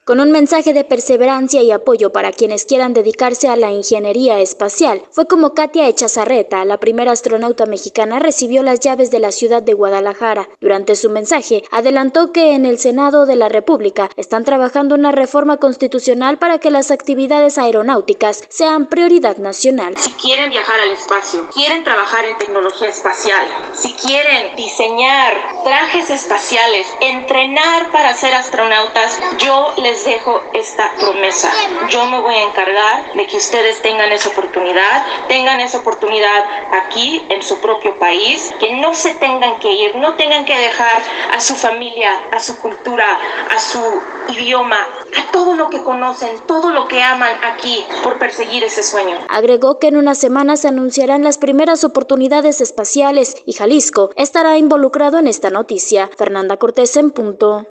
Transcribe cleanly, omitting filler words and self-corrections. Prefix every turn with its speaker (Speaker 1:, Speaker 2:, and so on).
Speaker 1: con un mensaje de perseverancia y apoyo para quienes quieran dedicarse a la ingeniería espacial. Fue como Katia Echazarreta, la primera astronauta mexicana, recibió las llaves de la ciudad de Guadalajara. Durante su mensaje, adelantó que en el Senado de la República están trabajando una reforma constitucional para que las actividades aeronáuticas sean prioridad nacional.
Speaker 2: Si quieren viajar al espacio, quieren trabajar en tecnología espacial, si quieren diseñar trajes espaciales, entrenar para ser astronautas, yo les dejo esta promesa. Yo me voy a encargar de que ustedes tengan esa oportunidad aquí en su propio país, que no se tengan que ir, no tengan que dejar a su familia, a su cultura, a su idioma, a todo lo que conocen, todo lo que aman aquí por perseguir ese sueño.
Speaker 1: Agregó que en unas semanas se anunciarán las primeras oportunidades espaciales y Jalisco estará involucrado en esta noticia. Fernanda Cortés en Punto.